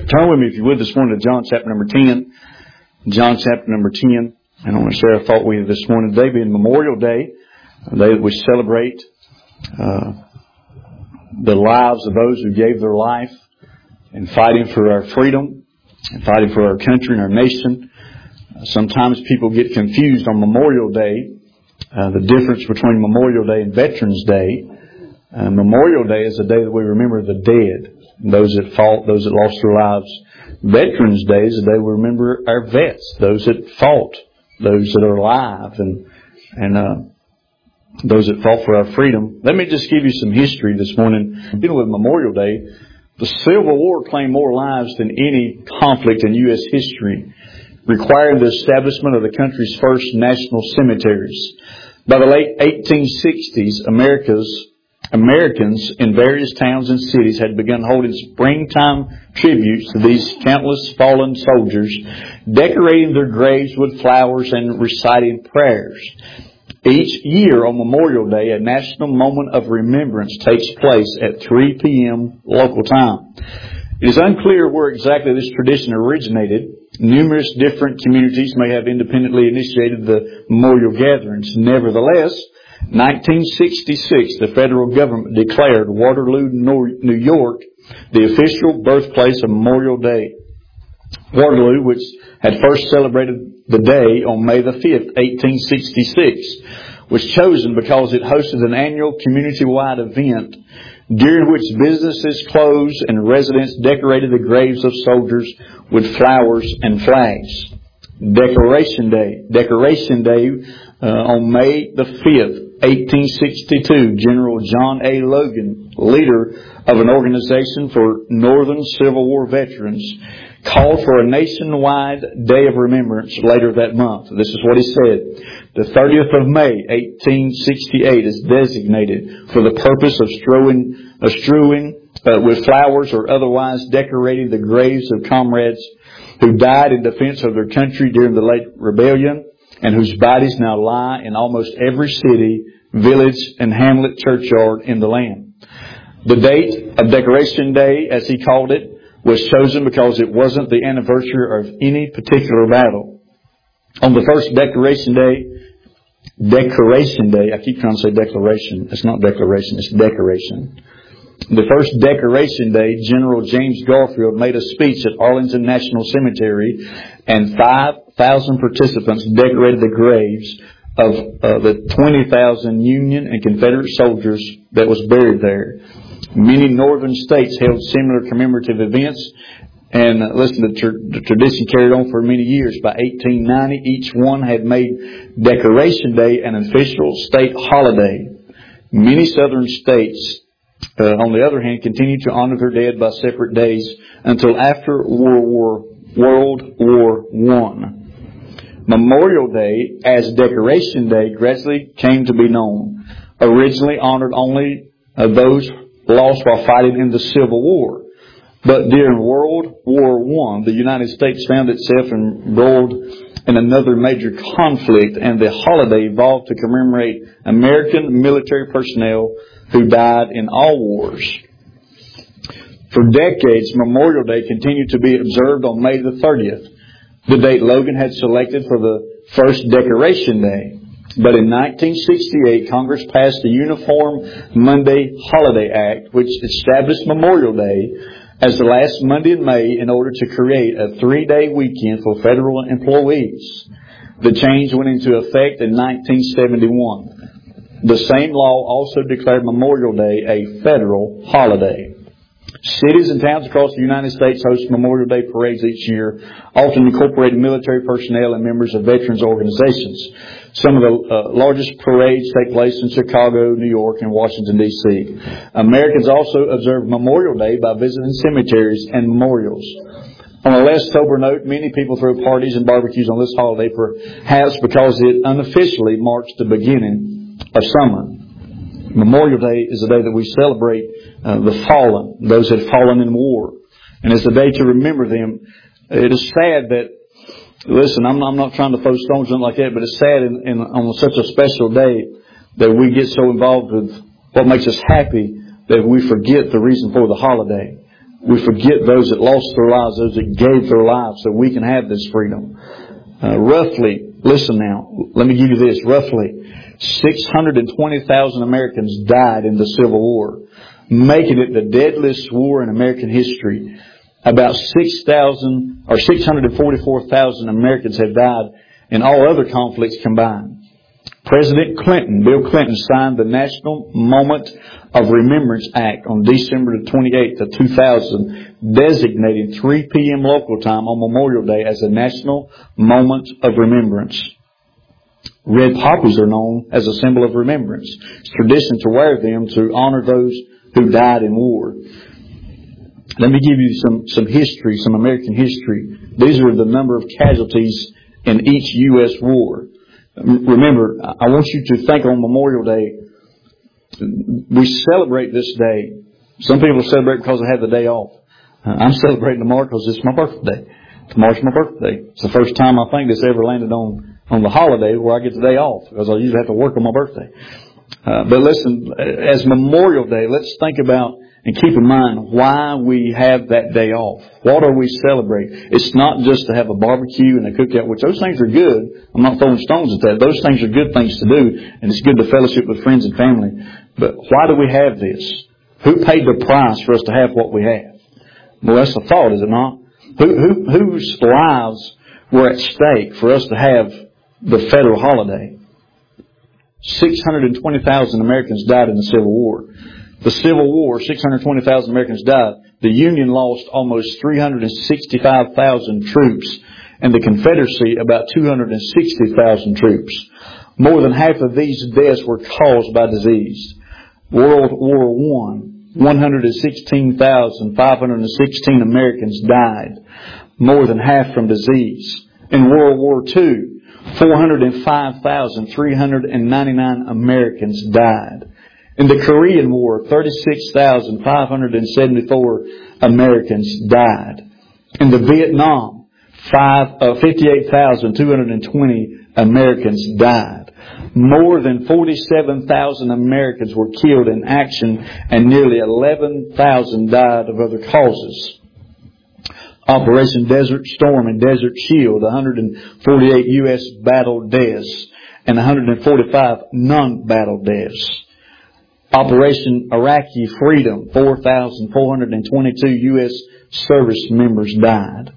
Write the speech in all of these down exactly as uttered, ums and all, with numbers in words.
Turn with me, if you would, this morning to John chapter number ten. John chapter number ten. And I want to share a thought with you this morning. Today being Memorial Day, a day that we celebrate uh, the lives of those who gave their life in fighting for our freedom and fighting for our country and our nation. Uh, sometimes people get confused on Memorial Day, uh, the difference between Memorial Day and Veterans Day. Uh, Memorial Day is a day that we remember the dead, those that fought, those that lost their lives. Veterans Day is a day we remember our vets, those that fought, those that are alive, and and uh, those that fought for our freedom. Let me just give you some history this morning. Dealing with Memorial Day, the Civil War claimed more lives than any conflict in U S history, requiring the establishment of the country's first national cemeteries. By the late eighteen sixties, America's Americans in various towns and cities had begun holding springtime tributes to these countless fallen soldiers, decorating their graves with flowers and reciting prayers. Each year on Memorial Day, a national moment of remembrance takes place at three p.m. local time. It is unclear where exactly this tradition originated. Numerous different communities may have independently initiated the memorial gatherings. Nevertheless, nineteen sixty-six, the federal government declared Waterloo, New York, the official birthplace of Memorial Day. Waterloo, which had first celebrated the day on May the fifth, eighteen sixty-six, was chosen because it hosted an annual community-wide event during which businesses closed and residents decorated the graves of soldiers with flowers and flags. Decoration Day. Decoration Day uh, on May the fifth, eighteen sixty-two, General John A. Logan, leader of an organization for Northern Civil War veterans, called for a nationwide day of remembrance later that month. This is what he said. The thirtieth of May, eighteen sixty-eight is designated for the purpose of strewing, of strewing uh, with flowers or otherwise decorating the graves of comrades who died in defense of their country during the late rebellion, and whose bodies now lie in almost every city, village, and hamlet churchyard in the land. The date of Decoration Day, as he called it, was chosen because it wasn't the anniversary of any particular battle. On the first Decoration Day, Decoration Day, I keep trying to say declaration. It's not declaration, it's decoration. The first Decoration Day, General James Garfield made a speech at Arlington National Cemetery, and five thousand participants decorated the graves of uh, the twenty thousand Union and Confederate soldiers that was buried there. Many northern states held similar commemorative events, and uh, listen, the, tr- the tradition carried on for many years. By eighteen ninety, each one had made Decoration Day an official state holiday. Many southern states, uh, on the other hand, continued to honor their dead by separate days until after World War World War One. Memorial Day, as Decoration Day, gradually came to be known. Originally honored only uh, those lost while fighting in the Civil War. But during World War One, the United States found itself embroiled in another major conflict, and the holiday evolved to commemorate American military personnel who died in all wars. For decades, Memorial Day continued to be observed on May the thirtieth, the date Logan had selected for the first Decoration Day. But in nineteen sixty-eight, Congress passed the Uniform Monday Holiday Act, which established Memorial Day as the last Monday in May in order to create a three-day weekend for federal employees. The change went into effect in nineteen seventy-one. The same law also declared Memorial Day a federal holiday. Cities and towns across the United States host Memorial Day parades each year, often incorporating military personnel and members of veterans organizations. Some of the uh, largest parades take place in Chicago, New York, and Washington, D C Americans also observe Memorial Day by visiting cemeteries and memorials. On a less sober note, many people throw parties and barbecues on this holiday, perhaps because it unofficially marks the beginning of summer. Memorial Day is a day that we celebrate uh, the fallen, those that have fallen in war. And it's a day to remember them. It is sad that, listen, I'm, I'm not trying to throw stones or anything like that, but it's sad in, in, on such a special day that we get so involved with what makes us happy that we forget the reason for the holiday. we forget those that lost their lives, those that gave their lives so we can have this freedom. Uh, roughly, listen now, let me give you this, roughly six hundred twenty thousand Americans died in the Civil War, making it the deadliest war in American history. About six thousand or six hundred forty-four thousand Americans have died in all other conflicts combined. President Clinton, Bill Clinton, signed the National Moment of Remembrance Act on December the twenty-eighth of two thousand, designating three p.m. local time on Memorial Day as a National Moment of Remembrance. Red poppies are known as a symbol of remembrance. It's tradition to wear them to honor those who died in war. Let me give you some, some history, some American history. These are the number of casualties in each U S war. Remember, I want you to think on Memorial Day, we celebrate this day. Some people celebrate because I have the day off. I'm celebrating tomorrow because it's my birthday. Tomorrow's my birthday. It's the first time I think this ever landed on, on the holiday where I get the day off, because I usually have to work on my birthday. Uh, but listen, as Memorial Day, let's think about and keep in mind why we have that day off. What are we celebrating? It's not just to have a barbecue and a cookout, which those things are good. I'm not throwing stones at that. Those things are good things to do, and it's good to fellowship with friends and family. But why do we have this? Who paid the price for us to have what we have? Well, that's the thought, is it not? Who, who, whose lives were at stake for us to have the federal holiday? six hundred twenty thousand Americans died in the Civil War. The Civil War, six hundred twenty thousand Americans died. The Union lost almost three hundred sixty-five thousand troops, and the Confederacy about two hundred sixty thousand troops. More than half of these deaths were caused by disease. World War One, one hundred sixteen thousand five hundred sixteen Americans died, more than half from disease. In World War Two, four hundred five thousand three hundred ninety-nine Americans died. In the Korean War, thirty-six thousand five hundred seventy-four Americans died. In the Vietnam, fifty-eight thousand two hundred twenty Americans died. More than forty-seven thousand Americans were killed in action, and nearly eleven thousand died of other causes. Operation Desert Storm and Desert Shield, one hundred forty-eight U S battle deaths and one hundred forty-five non-battle deaths. Operation Iraqi Freedom, four thousand four hundred twenty-two U S service members died.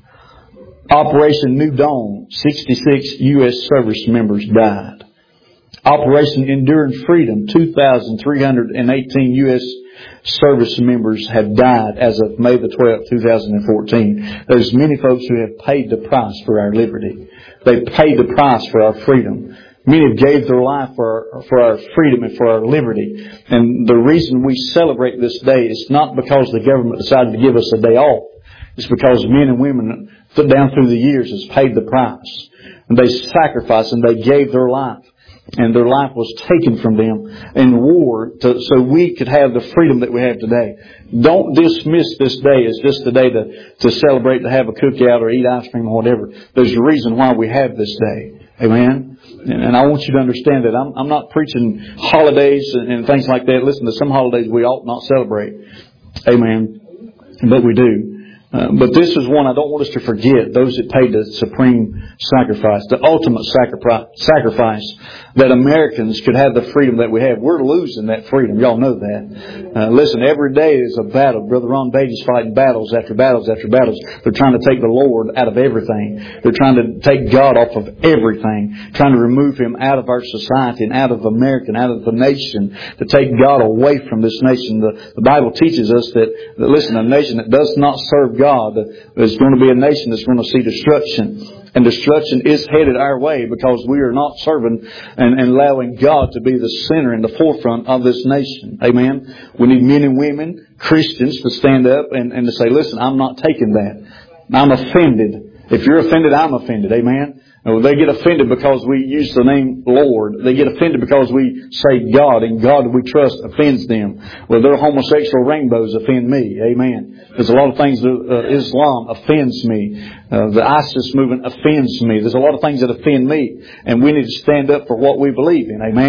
Operation New Dawn, sixty-six U S service members died. Operation Enduring Freedom, two thousand three hundred eighteen U S service members have died as of May the twelfth, two thousand fourteen. There's many folks who have paid the price for our liberty. They've paid the price for our freedom. Many have gave their life for our, for our freedom and for our liberty. And the reason we celebrate this day is not because the government decided to give us a day off. It's because men and women down through the years has paid the price. And they sacrificed and they gave their life. And their life was taken from them in war to, so we could have the freedom that we have today. Don't dismiss this day as just a day to, to celebrate, to have a cookout or eat ice cream or whatever. There's a reason why we have this day. Amen? And I want you to understand that I'm, I'm not preaching holidays and, and things like that. Listen, to some holidays we ought not celebrate. Amen. But we do. Uh, but this is one I don't want us to forget. Those that paid the supreme sacrifice, the ultimate sacrifice, that Americans could have the freedom that we have. We're losing that freedom. Y'all know that. Uh, listen, every day is a battle. Brother Ron Beatty's fighting battles after battles after battles. They're trying to take the Lord out of everything. They're trying to take God off of everything. Trying to remove Him out of our society and out of America and out of the nation. To take God away from this nation. The, the Bible teaches us that, that, listen, a nation that does not serve God God is going to be a nation that's going to see destruction. And destruction is headed our way because we are not serving and, and allowing God to be the center and the forefront of this nation. Amen. We need men and women, Christians, to stand up and, and to say, listen, I'm not taking that. I'm offended. If you're offended, I'm offended. Amen. They get offended because we use the name Lord. They get offended because we say God, and God we trust offends them. Well, their homosexual rainbows offend me. Amen. There's a lot of things that uh, Islam offends me. Uh, the ISIS movement offends me. There's a lot of things that offend me. And we need to stand up for what we believe in. Amen.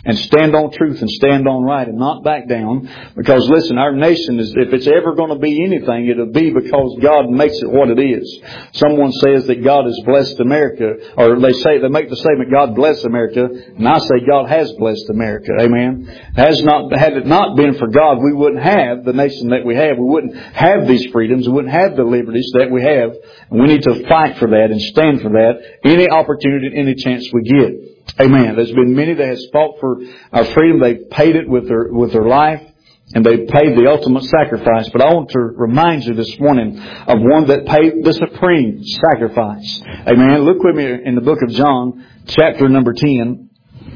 and stand on truth and stand on right and not back down. Because listen, our nation is, if it's ever going to be anything, it'll be because God makes it what it is. Someone says that God has blessed America, or they say, they make the statement, God bless America, and I say God has blessed America. Amen. Has not, had it not been for God, we wouldn't have the nation that we have. We wouldn't have these freedoms. We wouldn't have the liberties that we have. And we need to fight for that and stand for that any opportunity, any chance we get. Amen. There's been many that has fought for our freedom. They've paid it with their, with their life. And they paid the ultimate sacrifice. But I want to remind you this morning of one that paid the supreme sacrifice. Amen. Look with me in the book of John, chapter number ten.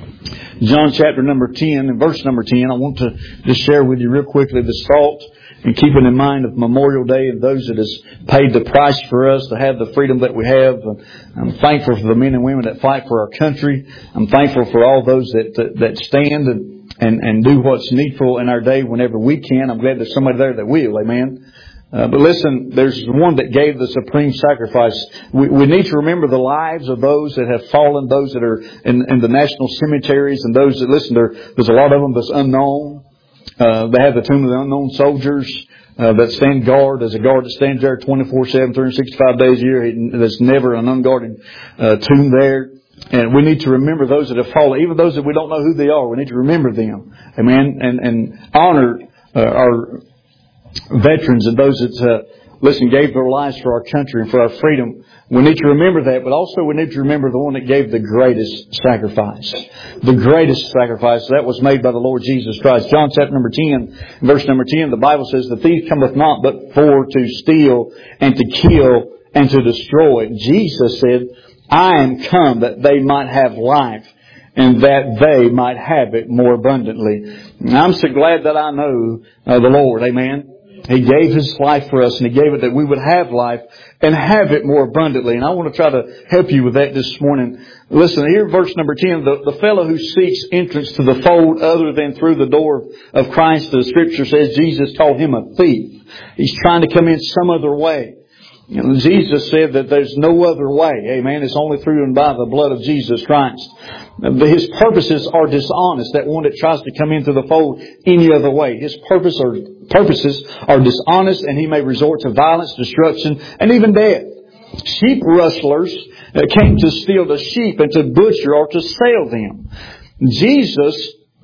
John chapter number ten and verse number ten. I want to just share with you real quickly this thought, and keeping in mind of Memorial Day and those that has paid the price for us to have the freedom that we have. I'm thankful for the men and women that fight for our country. I'm thankful for all those that that, that stand and And, and do what's needful in our day whenever we can. I'm glad there's somebody there that will. Amen. Uh, but listen, there's one that gave the supreme sacrifice. We, we need to remember the lives of those that have fallen, those that are in, in the national cemeteries, and those that, listen, there, there's a lot of them that's unknown. Uh, they have the tomb of the unknown soldiers uh, that stand guard. There's a guard that stands there twenty-four seven, three hundred sixty-five days a year. There's never an unguarded uh, tomb there. And we need to remember those that have fallen, even those that we don't know who they are. We need to remember them. Amen. And, and honor uh, our veterans and those that, uh, listen, gave their lives for our country and for our freedom. We need to remember that, but also we need to remember the one that gave the greatest sacrifice. The greatest sacrifice that was made by the Lord Jesus Christ. John chapter number ten, verse number ten, the Bible says, "The thief cometh not but for to steal and to kill and to destroy." Jesus said, "I am come that they might have life, and that they might have it more abundantly." And I'm so glad that I know uh, the Lord. Amen. He gave His life for us, and He gave it that we would have life and have it more abundantly. And I want to try to help you with that this morning. Listen, here verse number ten, the, the fellow who seeks entrance to the fold other than through the door of Christ, the Scripture says Jesus called him a thief. He's trying to come in some other way. And Jesus said that there's no other way. Amen. It's only through and by the blood of Jesus Christ. His purposes are dishonest. That one that tries to come into the fold any other way. His purpose or purposes are dishonest, and he may resort to violence, destruction, and even death. Sheep rustlers came to steal the sheep and to butcher or to sell them. Jesus,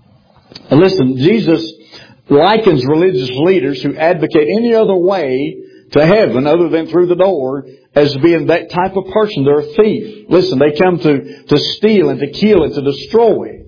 listen, Jesus likens religious leaders who advocate any other way to heaven other than through the door as being that type of person. They're a thief. Listen, they come to, to steal and to kill and to destroy.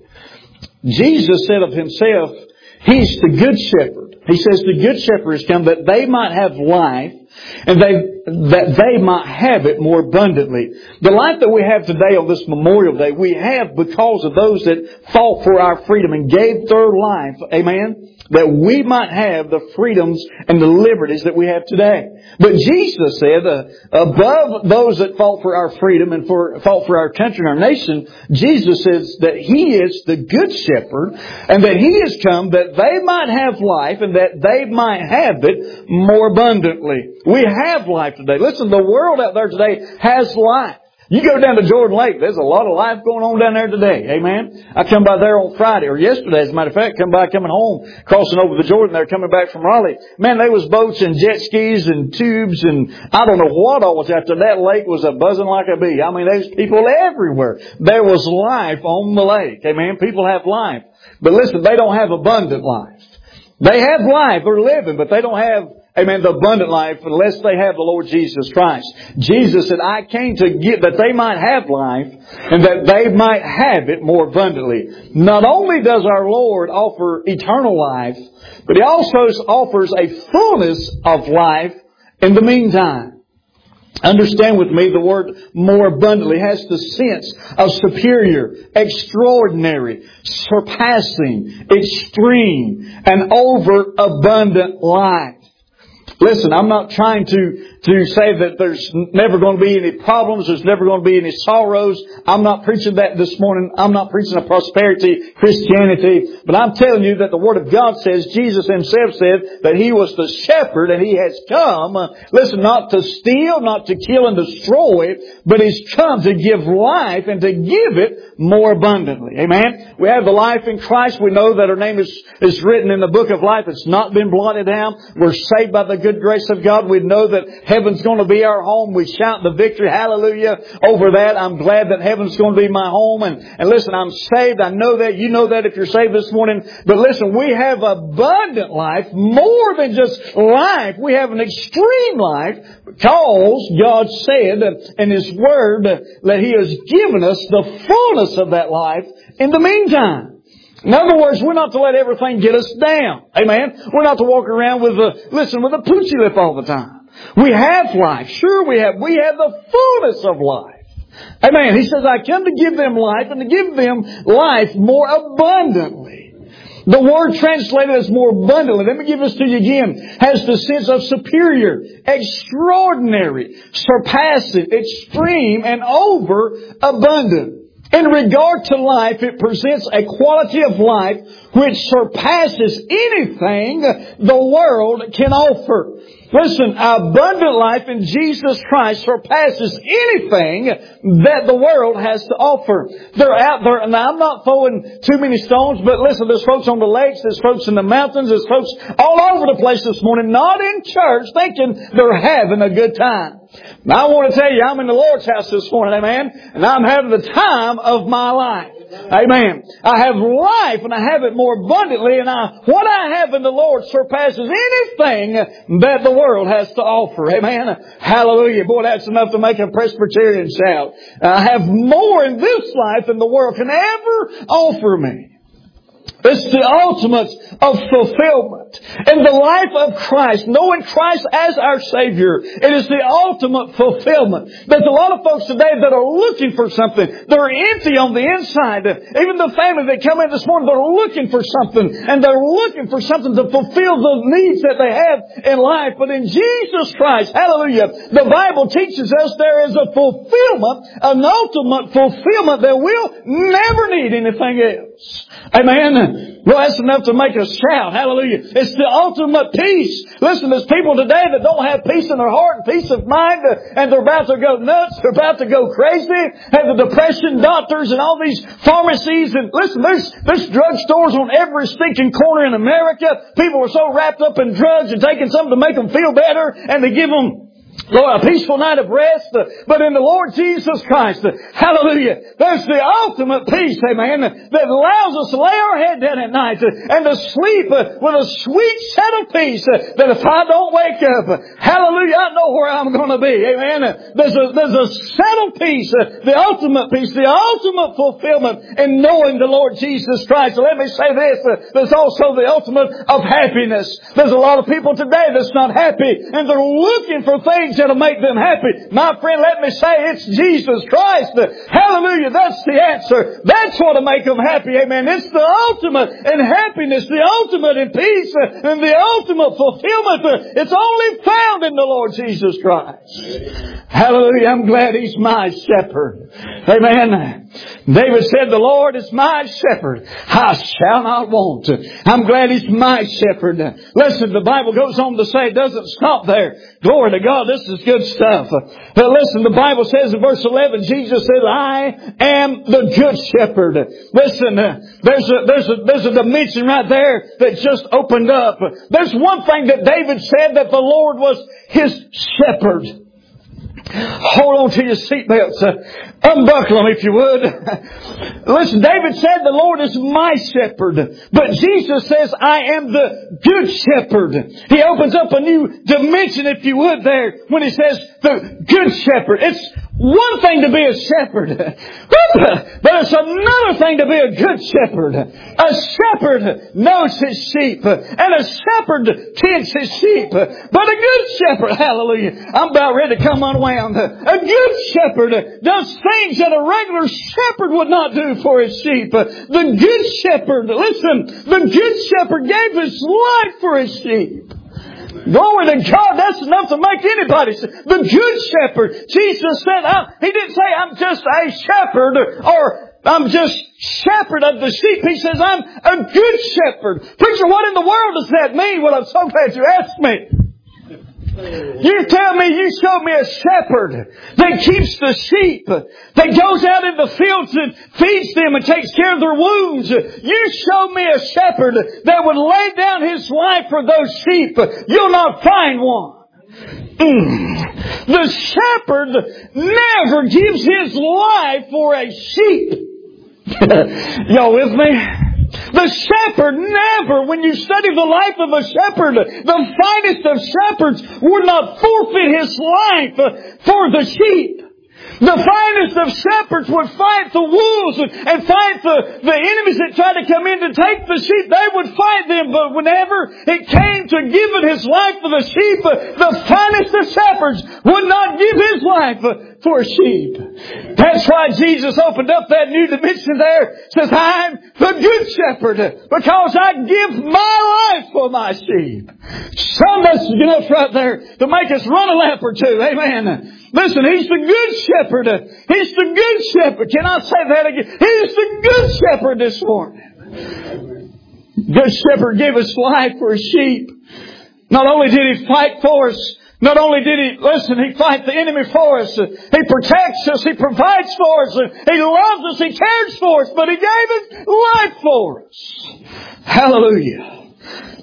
Jesus said of Himself, He's the good shepherd. He says the good shepherd has come that they might have life and they, that they might have it more abundantly. The life that we have today on this Memorial Day, we have because of those that fought for our freedom and gave their life. Amen. That we might have the freedoms and the liberties that we have today. But Jesus said, uh, above those that fought for our freedom and for fought for our country and our nation, Jesus says that He is the good shepherd and that He has come that they might have life and that they might have it more abundantly. We have life today. Listen, the world out there today has life. You go down to Jordan Lake, there's a lot of life going on down there today. Amen. I come by there on Friday, or yesterday as a matter of fact, come by coming home, crossing over the Jordan there, coming back from Raleigh. Man, there was boats and jet skis and tubes and I don't know what all was out there. That lake was a buzzing like a bee. I mean, there's people everywhere. There was life on the lake. Amen. People have life. But listen, they don't have abundant life. They have life, they're living, but they don't have, amen, the abundant life unless they have the Lord Jesus Christ. Jesus said, I came to get that they might have life and that they might have it more abundantly. Not only does our Lord offer eternal life, but He also offers a fullness of life in the meantime. Understand with me, the word more abundantly has the sense of superior, extraordinary, surpassing, extreme, and overabundant life. Listen, I'm not trying to to say that there's never going to be any problems, there's never going to be any sorrows. I'm not preaching that this morning. I'm not preaching a prosperity Christianity. But I'm telling you that the Word of God says, Jesus Himself said that He was the shepherd and He has come, uh, listen, not to steal, not to kill and destroy, but He's come to give life and to give it more abundantly. Amen? We have the life in Christ. We know that our name is, is written in the book of life. It's not been blotted out. We're saved by the good grace of God. We know that heaven's going to be our home. We shout the victory, hallelujah, over that. I'm glad that heaven's going to be my home. And, and listen, I'm saved. I know that. You know that if you're saved this morning. But listen, we have abundant life, more than just life. We have an extreme life because God said in His Word that He has given us the fullness of that life in the meantime. In other words, we're not to let everything get us down. Amen. We're not to walk around with a, listen, with a poochy lip all the time. We have life. Sure we have. We have the fullness of life. Amen. He says, I come to give them life and to give them life more abundantly. The word translated as more abundantly, let me give this to you again, has the sense of superior, extraordinary, surpassing, extreme, and over abundant. In regard to life, it presents a quality of life which surpasses anything the world can offer. Listen, abundant life in Jesus Christ surpasses anything that the world has to offer. They're out there, and I'm not throwing too many stones, but listen, there's folks on the lakes, there's folks in the mountains, there's folks all over the place this morning, not in church, thinking they're having a good time. Now I want to tell you, I'm in the Lord's house this morning, amen, and I'm having the time of my life. Amen. I have life and I have it more abundantly, and I, what I have in the Lord surpasses anything that the world has to offer. Amen. Hallelujah. Boy, that's enough to make a Presbyterian shout. I have more in this life than the world can ever offer me. It's the ultimate of fulfillment. In the life of Christ, knowing Christ as our Savior, it is the ultimate fulfillment. There's a lot of folks today that are looking for something. They're empty on the inside. Even the family that come in this morning, they're looking for something. And they're looking for something to fulfill the needs that they have in life. But in Jesus Christ, hallelujah, the Bible teaches us there is a fulfillment, an ultimate fulfillment that we'll never need anything else. Amen. Well, that's enough to make us shout. Hallelujah. It's the ultimate peace. Listen, there's people today that don't have peace in their heart and peace of mind, and they're about to go nuts. They're about to go crazy. And the depression doctors and all these pharmacies. And listen, there's, there's drugstores on every stinking corner in America. People are so wrapped up in drugs and taking something to make them feel better, and they give them Lord, a peaceful night of rest, but in the Lord Jesus Christ, hallelujah, there's the ultimate peace, amen, that allows us to lay our head down at night and to sleep with a sweet settled peace that if I don't wake up, hallelujah, I know where I'm going to be, amen. There's a, there's a settled peace, the ultimate peace, the ultimate fulfillment in knowing the Lord Jesus Christ. So let me say this, there's also the ultimate of happiness. There's a lot of people today that's not happy, and they're looking for things that'll make them happy. My friend, let me say it's Jesus Christ. Hallelujah. That's the answer. That's what'll make them happy. Amen. It's the ultimate in happiness, the ultimate in peace, and the ultimate fulfillment. It's only found in the Lord Jesus Christ. Hallelujah. I'm glad He's my shepherd. Amen. David said, the Lord is my shepherd. I shall not want. I'm glad He's my shepherd. Listen, the Bible goes on to say, it doesn't stop there. Glory to God. This is good stuff. But listen, the Bible says in verse eleven, Jesus said, I am the good shepherd. Listen, there's a, there's a, there's a dimension right there that just opened up. There's one thing that David said, that the Lord was his shepherd. Hold on to your seatbelts. Uh, unbuckle them if you would. Listen, David said the Lord is my shepherd. But Jesus says, I am the good shepherd. He opens up a new dimension, if you would, there when He says the good shepherd. It's one thing to be a shepherd, but it's another thing to be a good shepherd. A shepherd knows his sheep, and a shepherd tends his sheep. But a good shepherd, hallelujah, I'm about ready to come unwound. A good shepherd does things that a regular shepherd would not do for his sheep. The good shepherd, listen, the good shepherd gave his life for his sheep. Glory to God. That's enough to make anybody say, the good shepherd. Jesus said, I, He didn't say I'm just a shepherd or I'm just shepherd of the sheep. He says I'm a good shepherd. Preacher, what in the world does that mean? Well, I'm so glad you asked me. You tell me you showed me a shepherd that keeps the sheep, that goes out in the fields and feeds them and takes care of their wounds. You showed me a shepherd that would lay down his life for those sheep. You'll not find one. Mm. The shepherd never gives his life for a sheep. Y'all with me? The shepherd never, when you study the life of a shepherd, the finest of shepherds would not forfeit his life for the sheep. The finest of shepherds would fight the wolves and, and fight the, the enemies that try to come in to take the sheep. They would fight them, but whenever it came to giving his life for the sheep, the finest of shepherds would not give his life for sheep. That's why Jesus opened up that new dimension there. Says, I'm the good shepherd because I give my life for my sheep. Some message enough right there to make us run a lap or two. Amen. Listen, He's the good shepherd. He's the good shepherd. Can I say that again? He's the good shepherd this morning. Good shepherd gave His life for His sheep. Not only did He fight for us, not only did He, listen, He fight the enemy for us. He protects us. He provides for us. He loves us. He cares for us. But He gave His life for us. Hallelujah.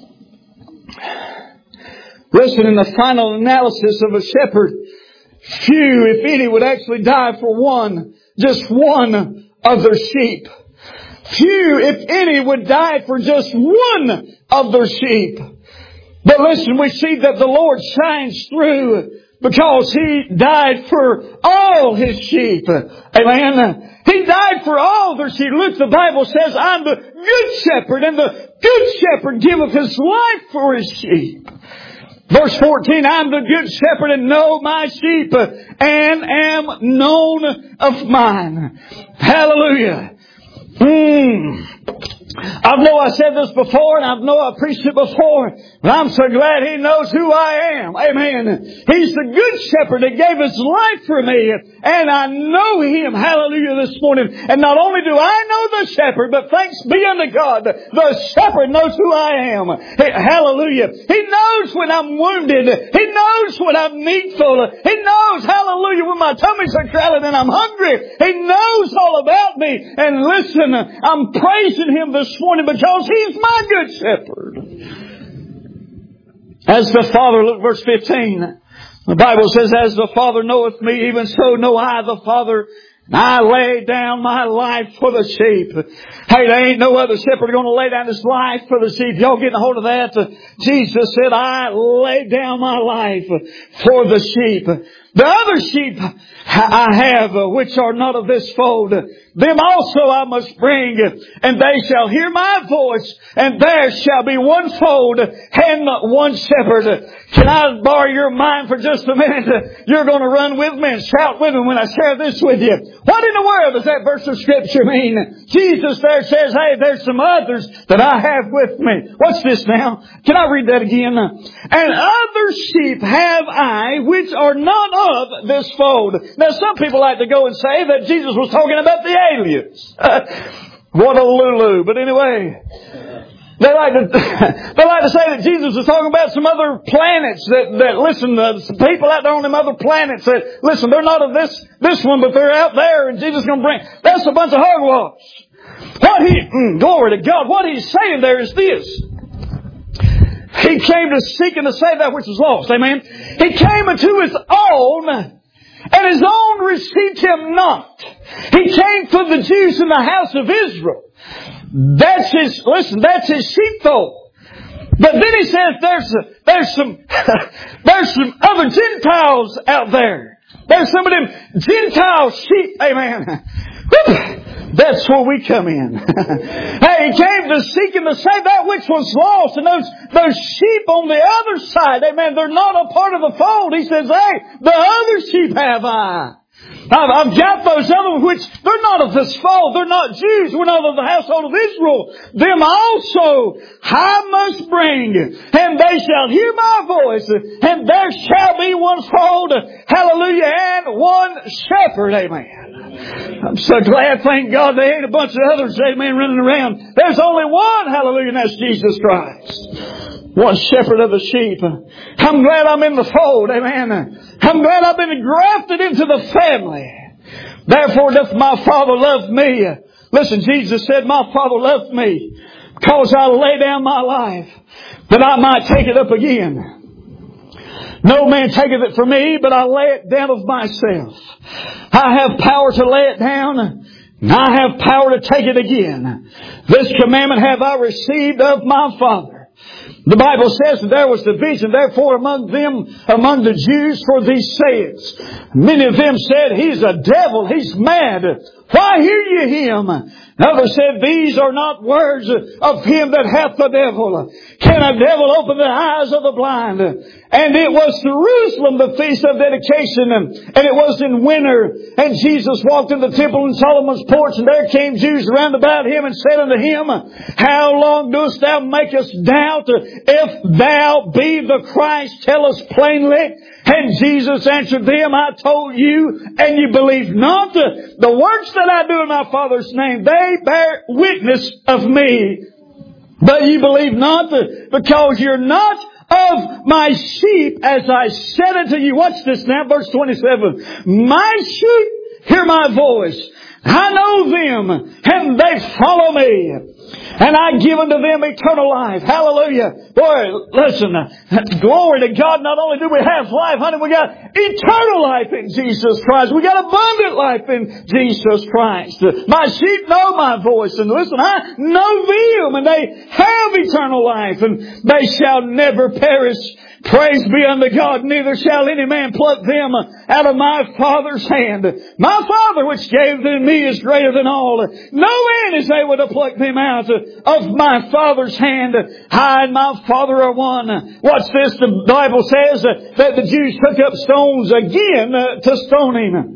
Listen, in the final analysis of a shepherd, few, if any, would actually die for one, just one of their sheep. Few, if any, would die for just one of their sheep. But listen, we see that the Lord shines through because He died for all His sheep. Amen. He died for all their sheep. Look, the Bible says, I'm the good shepherd, and the good shepherd giveth His life for His sheep. Verse fourteen, I'm the good shepherd and know my sheep and am known of mine. Hallelujah. Mm. I know I said this before and I know I preached it before, but I'm so glad He knows who I am. Amen. He's the good shepherd that gave His life for me, and I know Him. Hallelujah this morning. And not only do I know the shepherd, but thanks be unto God, the shepherd knows who I am. Hallelujah. He knows when I'm wounded. He knows when I'm needful. He knows, hallelujah, when my tummy's are crowded and I'm hungry. He knows all about me. And listen, I'm praising Him this morning because He's my good shepherd. As the Father, look verse fifteen. The Bible says, as the Father knoweth me, even so know I the Father. And I lay down my life for the sheep. Hey, there ain't no other shepherd going to lay down his life for the sheep. Y'all getting a hold of that? Jesus said, I lay down my life for the sheep. The other sheep I have, which are not of this fold, them also I must bring, and they shall hear my voice, and there shall be one fold and one shepherd. Can I borrow your mind for just a minute? You're going to run with me and shout with me when I share this with you. What in the world does that verse of Scripture mean? Jesus there says, hey, there's some others that I have with me. What's this now? Can I read that again? And other sheep have I, which are not of this fold. Now, some people like to go and say that Jesus was talking about the aliens. What a lulu. But anyway, they like to they like to say that Jesus was talking about some other planets that, that listen, uh, some people out there on them other planets that, listen, they're not of this, this one, but they're out there and Jesus is going to bring, that's a bunch of hogwash. What he, mm, glory to God, what he's saying there is this. He came to seek and to save that which was lost. Amen. He came into His own, and His own received Him not. He came for the Jews in the house of Israel. That's His, listen, that's His sheepfold. But then He says there's, a, there's some, there's some other Gentiles out there. There's some of them Gentile sheep. Amen. That's where we come in. Hey, He came to seek and to save that which was lost. And those, those sheep on the other side, amen, they're not a part of the fold. He says, hey, the other sheep have I. I've, I've got those other which, they're not of this fold. They're not Jews. We're not of the household of Israel. Them also I must bring, and they shall hear my voice, and there shall be one fold, hallelujah, and one shepherd, amen. I'm so glad, thank God, there ain't a bunch of others, amen, running around. There's only one, hallelujah, and that's Jesus Christ. One shepherd of the sheep. I'm glad I'm in the fold, amen. I'm glad I've been grafted into the family. Therefore doth my Father love me. Listen, Jesus said, my Father loved me because I lay down my life that I might take it up again. No man taketh it from me, but I lay it down of myself. I have power to lay it down, and I have power to take it again. This commandment have I received of my Father. The Bible says that there was division, therefore, among them, among the Jews for these sayings. Many of them said, he's a devil, he's mad. Why hear ye him? Others said, these are not words of him that hath the devil. Can a devil open the eyes of the blind? And it was Jerusalem, the feast of dedication, and it was in winter. And Jesus walked in the temple in Solomon's porch, and there came Jews round about him and said unto him, how long dost thou make us doubt? If thou be the Christ, tell us plainly. And Jesus answered them, I told you, and you believe not. The works that I do in my Father's name, they bear witness of me. But you believe not, because you're not of my sheep, as I said unto you. Watch this now, verse twenty-seven. My sheep hear my voice. I know them, and they follow me. And I give unto them eternal life. Hallelujah. Boy, listen, glory to God. Not only do we have life, honey, we got eternal life in Jesus Christ. We got abundant life in Jesus Christ. My sheep know my voice. And listen, I know them, and they have eternal life, and they shall never perish. Praise be unto God, neither shall any man pluck them out of my Father's hand. My Father which gave them me is greater than all. No man is able to pluck them out of my Father's hand. I and my Father are one. Watch this, the Bible says that the Jews took up stones again to stone him.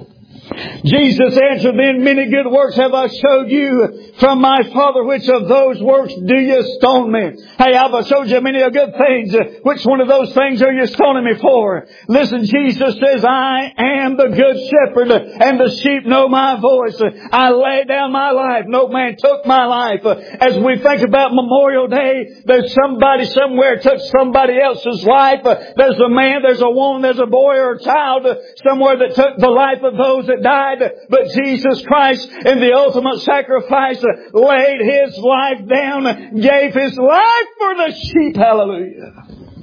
Jesus answered them, many good works have I showed you from my Father. Which of those works do you stone me? Hey, I've showed you many good things. Which one of those things are you stoning me for? Listen, Jesus says, I am the good shepherd, and the sheep know my voice. I lay down my life. No man took my life. As we think about Memorial Day, there's somebody somewhere took somebody else's life. There's a man, there's a woman, there's a boy or a child somewhere that took the life of those that died, but Jesus Christ in the ultimate sacrifice laid His life down, gave His life for the sheep. Hallelujah.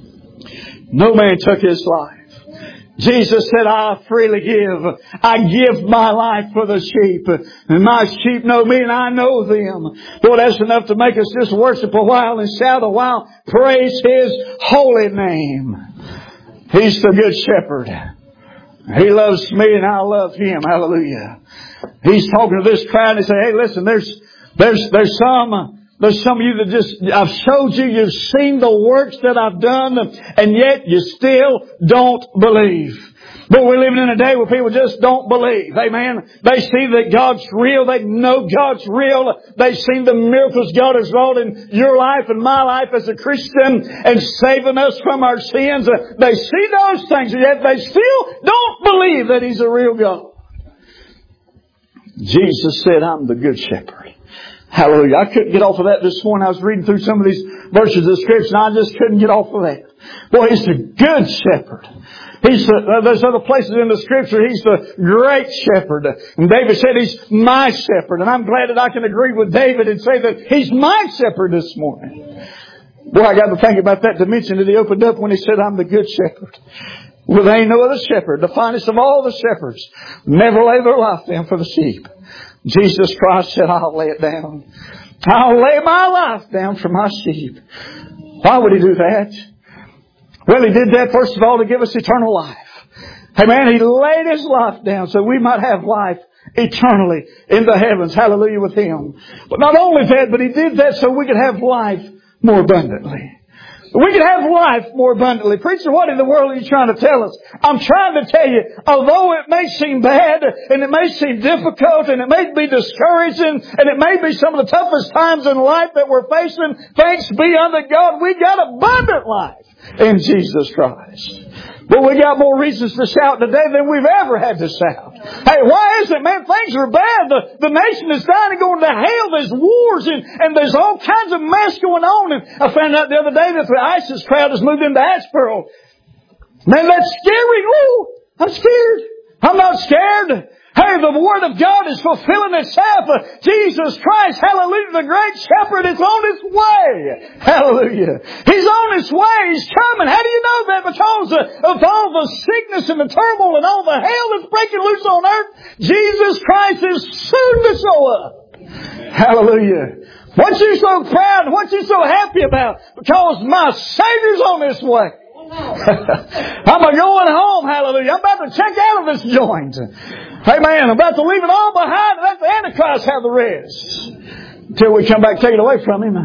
No man took His life. Jesus said, I freely give. I give my life for the sheep. And my sheep know me and I know them. Boy, that's enough to make us just worship a while and shout a while. Praise His holy name. He's the good shepherd. He loves me and I love Him. Hallelujah. He's talking to this crowd and He said, hey, listen, there's, there's, there's some, there's some of you that just, I've showed you, you've seen the works that I've done, and yet you still don't believe. But we're living in a day where people just don't believe. Amen. They see that God's real. They know God's real. They've seen the miracles God has wrought in your life and my life as a Christian and saving us from our sins. They see those things, and yet they still don't believe that He's a real God. Jesus said, I'm the good shepherd. Hallelujah. I couldn't get off of that this morning. I was reading through some of these verses of Scripture and I just couldn't get off of that. Boy, He's the good shepherd. He's the, uh, there's other places in the Scripture, He's the great shepherd. And David said, He's my shepherd. And I'm glad that I can agree with David and say that He's my shepherd this morning. Boy, I got to think about that dimension that He opened up when He said, I'm the good shepherd. Well, there ain't no other shepherd. The finest of all the shepherds never lay their life down for the sheep. Jesus Christ said, I'll lay it down. I'll lay my life down for my sheep. Why would He do that? Well, He did that, first of all, to give us eternal life. Amen. He laid His life down so we might have life eternally in the heavens. Hallelujah, with Him. But not only that, but He did that so we could have life more abundantly. We can have life more abundantly. Preacher, what in the world are you trying to tell us? I'm trying to tell you, although it may seem bad, and it may seem difficult, and it may be discouraging, and it may be some of the toughest times in life that we're facing, thanks be unto God, we got abundant life in Jesus Christ. But we got more reasons to shout today than we've ever had to shout. Hey, why is it, man? Things are bad. The, the nation is dying and going to hell. There's wars and, and there's all kinds of mess going on. And I found out the other day that the ISIS crowd has moved into Asheboro. Man, that's scary. Ooh, I'm scared. I'm not scared. Hey, the Word of God is fulfilling itself. Jesus Christ, hallelujah, the great shepherd is on His way. Hallelujah. He's on His way. He's coming. How do you know that? Because of all the sickness and the turmoil and all the hell that's breaking loose on earth, Jesus Christ is soon to show up. Hallelujah. What you so proud? What you so happy about? Because my Savior's on His way. I'm a going home, hallelujah. I'm about to check out of this joint. Amen. I'm about to leave it all behind and let the Antichrist have the rest. Until we come back, take it away from him.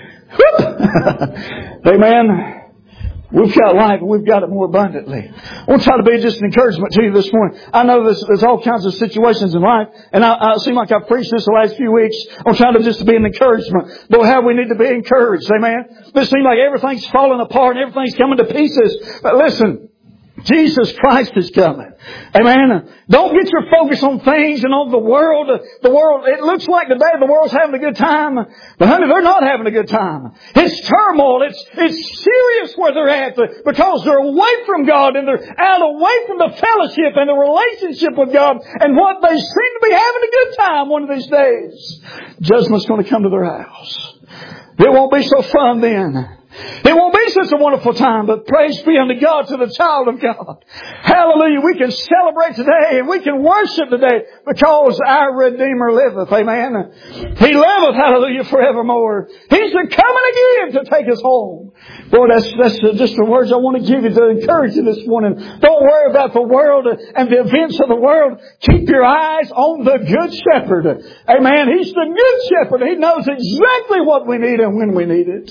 Amen. We've got life and we've got it more abundantly. I want to try to be just an encouragement to you this morning. I know there's, there's all kinds of situations in life, and I, I seem like I've preached this the last few weeks. I'm trying to just be an encouragement. But how we need to be encouraged, amen? It seems like everything's falling apart and everything's coming to pieces. But listen, Jesus Christ is coming. Amen. Don't get your focus on things and on the world. The world, it looks like today the world's having a good time. But honey, they're not having a good time. It's turmoil. It's, it's serious where they're at because they're away from God and they're out away from the fellowship and the relationship with God and what they seem to be having a good time one of these days. Judgment's going to come to their house. It won't be so fun then. It won't be such a wonderful time, but praise be unto God, to the child of God. Hallelujah. We can celebrate today and we can worship today because our Redeemer liveth. Amen. He liveth, hallelujah, forevermore. He's coming again to take us home. Boy, that's, that's just the words I want to give you to encourage you this morning. Don't worry about the world and the events of the world. Keep your eyes on the Good Shepherd. Amen. He's the Good Shepherd. He knows exactly what we need and when we need it.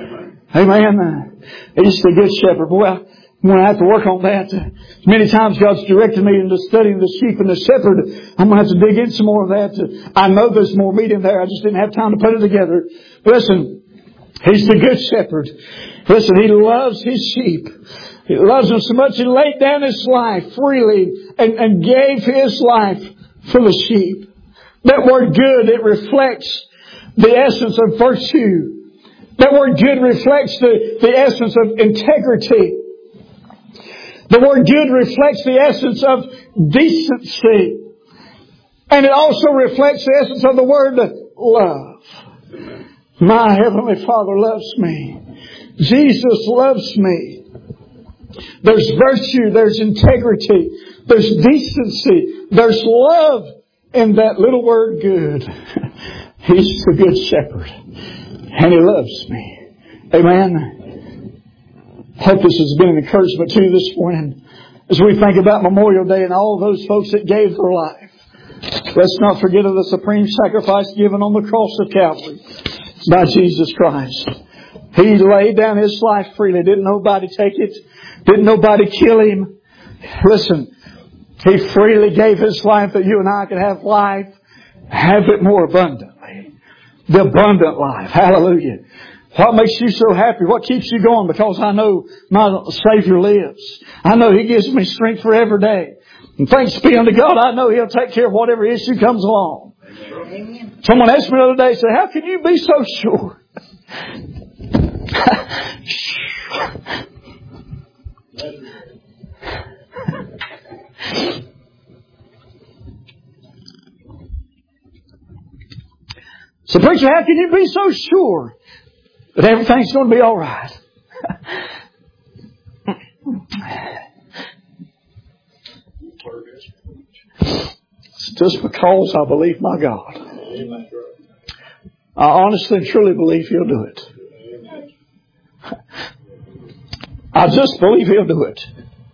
Amen. He's the Good Shepherd. Boy, I'm going to have to work on that. Many times God's directed me into studying the sheep and the shepherd. I'm going to have to dig in some more of that. I know there's more meat in there. I just didn't have time to put it together. Listen, He's the Good Shepherd. Listen, He loves His sheep. He loves them so much He laid down His life freely and, and gave His life for the sheep. That word good, it reflects the essence of virtue. That word good reflects the, the essence of integrity. The word good reflects the essence of decency. And it also reflects the essence of the word love. My Heavenly Father loves me. Jesus loves me. There's virtue, there's integrity, there's decency, there's love in that little word good. He's the Good Shepherd. And He loves me. Amen. Hope this has been an encouragement to you this morning as we think about Memorial Day and all those folks that gave their life. Let's not forget of the supreme sacrifice given on the cross of Calvary by Jesus Christ. He laid down His life freely. Didn't nobody take it. Didn't nobody kill Him. Listen, He freely gave His life that you and I could have life, have it more abundantly. The abundant life. Hallelujah. What makes you so happy? What keeps you going? Because I know my Savior lives. I know He gives me strength for every day. And thanks be unto God, I know He'll take care of whatever issue comes along. Amen. Someone asked me the other day, said, how can you be so sure? So preacher, how can you be so sure that everything's going to be all right? It's just because I believe my God. I honestly and truly believe He'll do it. I just believe He'll do it.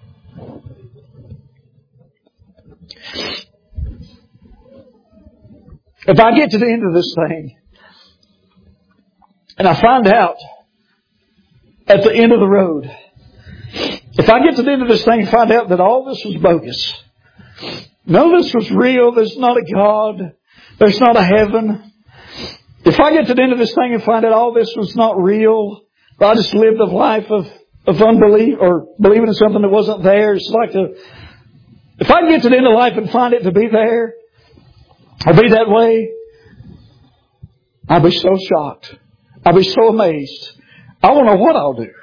If I get to the end of this thing and I find out at the end of the road, if I get to the end of this thing and find out that all this was bogus, none of this was real, there's not a God, there's not a heaven. If I get to the end of this thing and find out all this was not real, I just lived a life of, of unbelief or believing in something that wasn't there. It's like to, if I get to the end of life and find it to be there, or be that way, I'll be so shocked. I'll be so amazed. I won't know what I'll do.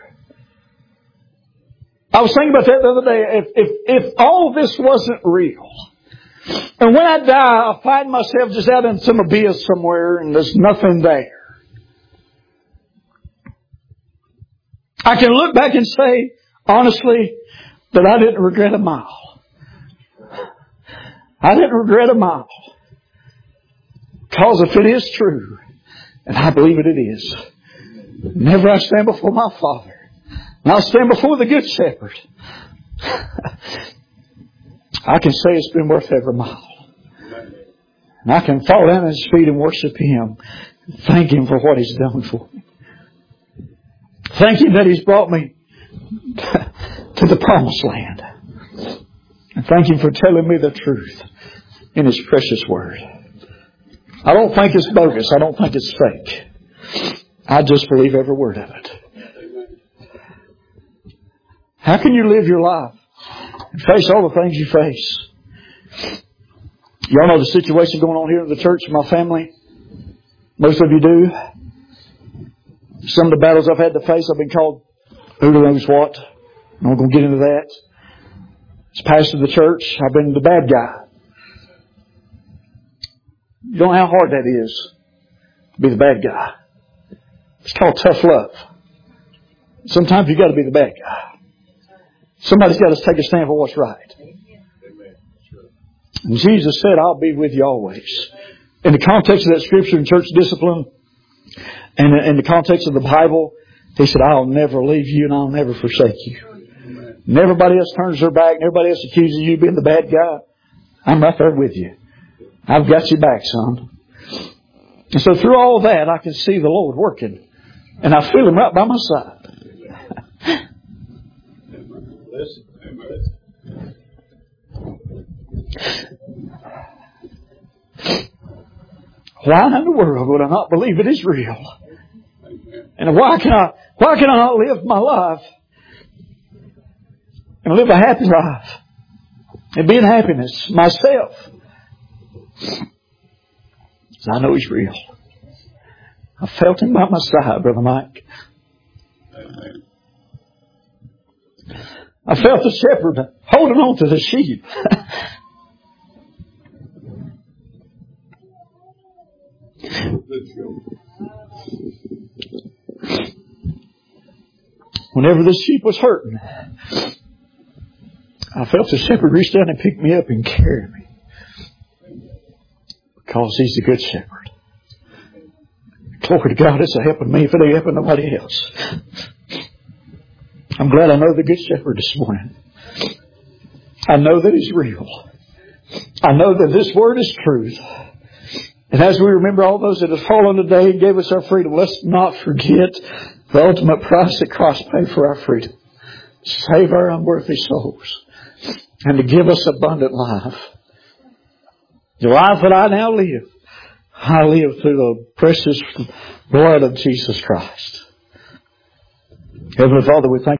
I was thinking about that the other day. If, if, if all this wasn't real, and when I die, I'll find myself just out in some abyss somewhere and there's nothing there. I can look back and say, honestly, that I didn't regret a mile. I didn't regret a mile. Because if it is true, and I believe it, it is, whenever I stand before my Father, and I'll stand before the Good Shepherd, I can say it's been worth every mile. And I can fall down at His feet and worship Him. Thank Him for what He's done for me. Thank Him that He's brought me to the promised land. And thank Him for telling me the truth in His precious Word. I don't think it's bogus. I don't think it's fake. I just believe every word of it. How can you live your life and face all the things you face? Y'all know the situation going on here in the church in my family? Most of you do. Some of the battles I've had to face, I've been called who knows what. I'm not going to get into that. As pastor of the church, I've been the bad guy. You don't know how hard that is to be the bad guy. It's called tough love. Sometimes you've got to be the bad guy. Somebody's got to take a stand for what's right. And Jesus said, I'll be with you always. In the context of that scripture in church discipline, and in the context of the Bible, He said, I'll never leave you and I'll never forsake you. And everybody else turns their back and everybody else accuses you of being the bad guy. I'm right there with you. I've got you back, son. And so through all that, I can see the Lord working. And I feel Him right by my side. Why in the world would I not believe it is real? And why can I, why can I not live my life and live a happy life and be in happiness myself? Because I know He's real. I felt Him by my side, Brother Mike. I felt the shepherd holding on to the sheep. Whenever the sheep was hurting, I felt the shepherd reach down and pick me up and carry me. Because He's the good shepherd. Glory to God, it's a helping me if it ain't helping nobody else. I'm glad I know the good shepherd this morning. I know that He's real. I know that this Word is truth. And as we remember all those that have fallen today and gave us our freedom, let's not forget the ultimate price that Christ paid for our freedom. To save our unworthy souls. And to give us abundant life. The life that I now live, I live through the precious blood of Jesus Christ. Heavenly Father, we thank you.